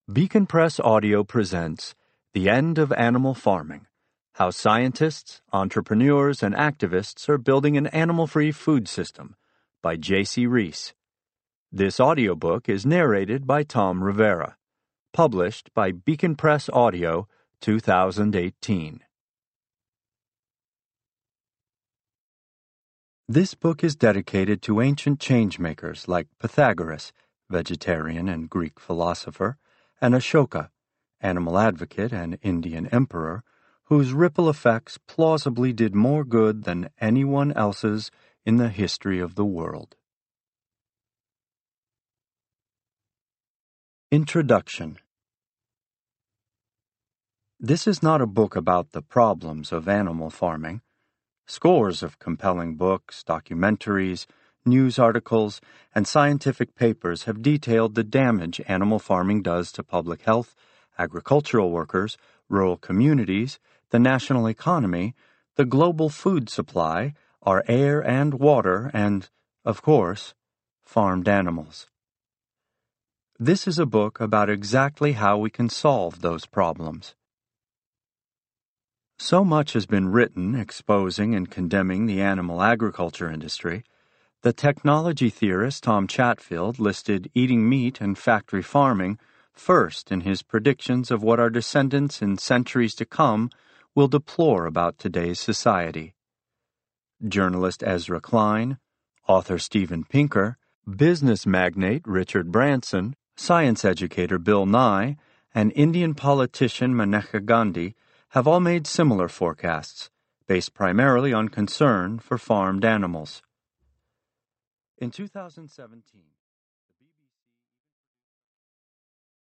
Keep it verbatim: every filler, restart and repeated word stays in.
Beacon Press Audio presents The End of Animal Farming: How Scientists, Entrepreneurs, and Activists Are Building an Animal-Free Food System by J C Reese. This audiobook is narrated by Tom Rivera. Published by Beacon Press Audio, two thousand eighteen. This book is dedicated to ancient changemakers like Pythagoras, vegetarian and Greek philosopher, and Ashoka, animal advocate and Indian emperor, whose ripple effects plausibly did more good than anyone else's in the history of the world. Introduction. This is not a book about the problems of animal farming. Scores of compelling books, documentaries, news articles, and scientific papers have detailed the damage animal farming does to public health, agricultural workers, rural communities, the national economy, the global food supply, our air and water, and, of course, farmed animals. This is a book about exactly how we can solve those problems. So much has been written exposing and condemning the animal agriculture industry. The technology theorist Tom Chatfield listed eating meat and factory farming first in his predictions of what our descendants in centuries to come will deplore about today's society. Journalist Ezra Klein, author Steven Pinker, business magnate Richard Branson, science educator Bill Nye, and Indian politician Maneka Gandhi have all made similar forecasts, based primarily on concern for farmed animals. In two thousand seventeen,